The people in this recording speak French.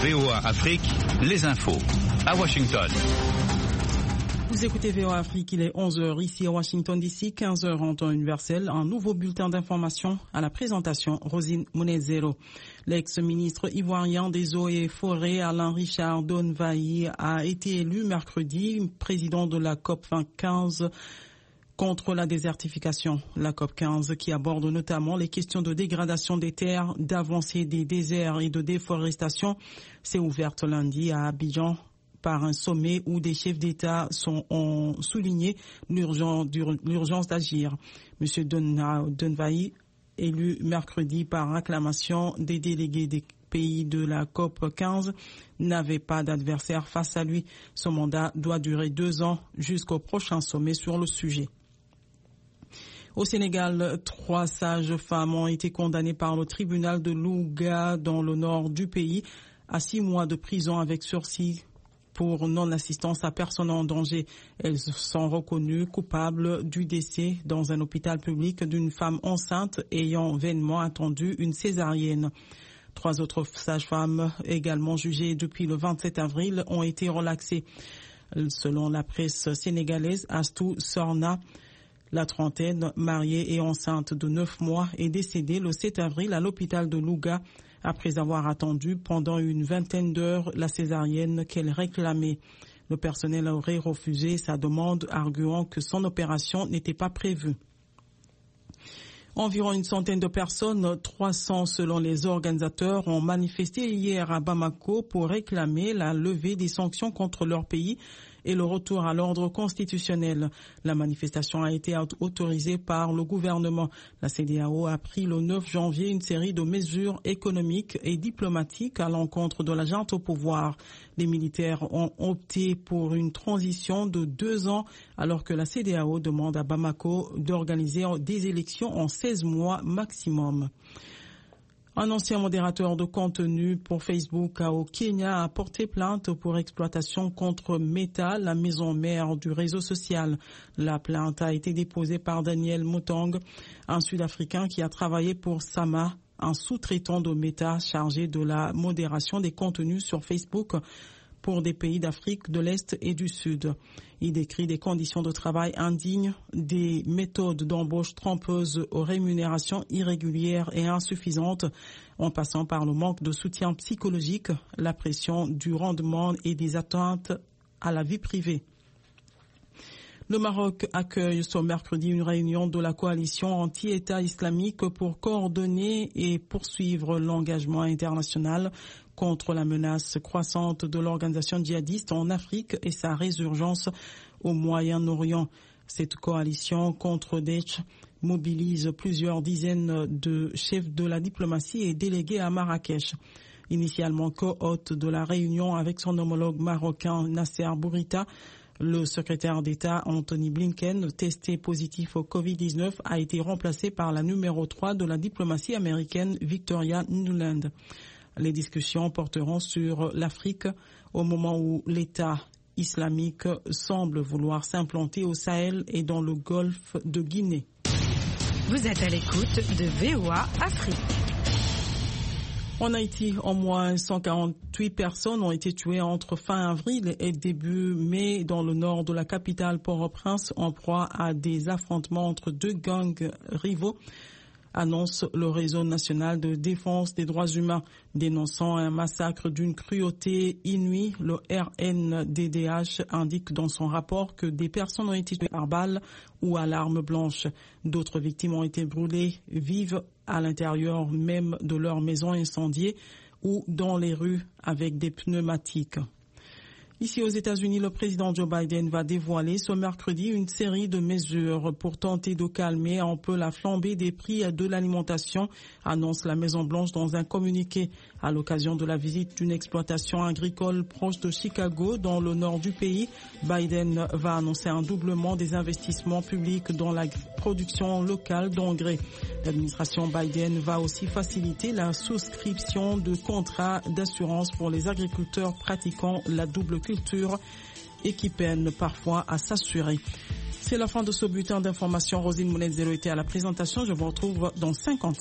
VOA Afrique, les infos. À Washington. Vous écoutez VOA Afrique, il est 11h ici à Washington DC, 15h en temps universel. Un nouveau bulletin d'information à la présentation, Rosine Munezero. L'ex-ministre ivoirien des Eaux et Forêts, Alain Richard Donvaï, a été élu mercredi président de la COP15 contre la désertification. La COP15 qui aborde notamment les questions de dégradation des terres, d'avancée des déserts et de déforestation s'est ouverte lundi à Abidjan par un sommet où des chefs d'État ont souligné l'urgence d'agir. M. Donvaï, élu mercredi par acclamation des délégués des pays de la COP15, n'avait pas d'adversaire face à lui. Son mandat doit durer 2 ans jusqu'au prochain sommet sur le sujet. Au Sénégal, 3 sages femmes ont été condamnées par le tribunal de Louga dans le nord du pays à 6 mois de prison avec sursis pour non-assistance à personne en danger. Elles sont reconnues coupables du décès dans un hôpital public d'une femme enceinte ayant vainement attendu une césarienne. 3 autres sages-femmes, également jugées depuis le 27 avril, ont été relaxées. Selon la presse sénégalaise, Astou Sorna, la trentaine, mariée et enceinte de 9 mois, est décédée le 7 avril à l'hôpital de Louga après avoir attendu pendant une vingtaine d'heures la césarienne qu'elle réclamait. Le personnel aurait refusé sa demande, arguant que son opération n'était pas prévue. Environ une centaine de personnes, 300 selon les organisateurs, ont manifesté hier à Bamako pour réclamer la levée des sanctions contre leur pays et le retour à l'ordre constitutionnel. La manifestation a été autorisée par le gouvernement. La CEDEAO a pris le 9 janvier une série de mesures économiques et diplomatiques à l'encontre de la junte au pouvoir. Les militaires ont opté pour une transition de 2 ans alors que la CEDEAO demande à Bamako d'organiser des élections en 16 mois maximum. Un ancien modérateur de contenu pour Facebook au Kenya a porté plainte pour exploitation contre Meta, la maison mère du réseau social. La plainte a été déposée par Daniel Mutong, un Sud-Africain qui a travaillé pour Sama, un sous-traitant de Meta chargé de la modération des contenus sur Facebook pour des pays d'Afrique de l'Est et du Sud. Il décrit des conditions de travail indignes, des méthodes d'embauche trompeuses aux rémunérations irrégulières et insuffisantes, en passant par le manque de soutien psychologique, la pression du rendement et des atteintes à la vie privée. Le Maroc accueille ce mercredi une réunion de la coalition anti-État islamique pour coordonner et poursuivre l'engagement international contre la menace croissante de l'organisation djihadiste en Afrique et sa résurgence au Moyen-Orient. Cette coalition contre Daesh mobilise plusieurs dizaines de chefs de la diplomatie et délégués à Marrakech. Initialement co-hôte de la réunion avec son homologue marocain Nasser Bourita, le secrétaire d'État Anthony Blinken, testé positif au Covid-19, a été remplacé par la numéro 3 de la diplomatie américaine Victoria Nuland. Les discussions porteront sur l'Afrique au moment où l'État islamique semble vouloir s'implanter au Sahel et dans le golfe de Guinée. Vous êtes à l'écoute de VOA Afrique. En Haïti, au moins 148 personnes ont été tuées entre fin avril et début mai dans le nord de la capitale Port-au-Prince en proie à des affrontements entre 2 gangs rivaux, annonce le réseau national de défense des droits humains. Dénonçant un massacre d'une cruauté inouïe, le RNDDH indique dans son rapport que des personnes ont été tuées par balle ou à l'arme blanche. D'autres victimes ont été brûlées vives à l'intérieur même de leur maison incendiée ou dans les rues avec des pneumatiques. Ici aux États-Unis, le président Joe Biden va dévoiler ce mercredi une série de mesures pour tenter de calmer un peu la flambée des prix de l'alimentation, annonce la Maison-Blanche dans un communiqué. À l'occasion de la visite d'une exploitation agricole proche de Chicago, dans le nord du pays, Biden va annoncer un doublement des investissements publics dans la production locale d'engrais. L'administration Biden va aussi faciliter la souscription de contrats d'assurance pour les agriculteurs pratiquant la double culture et qui peinent parfois à s'assurer. C'est la fin de ce bulletin d'information. Rosine Munezero était à la présentation. Je vous retrouve dans 50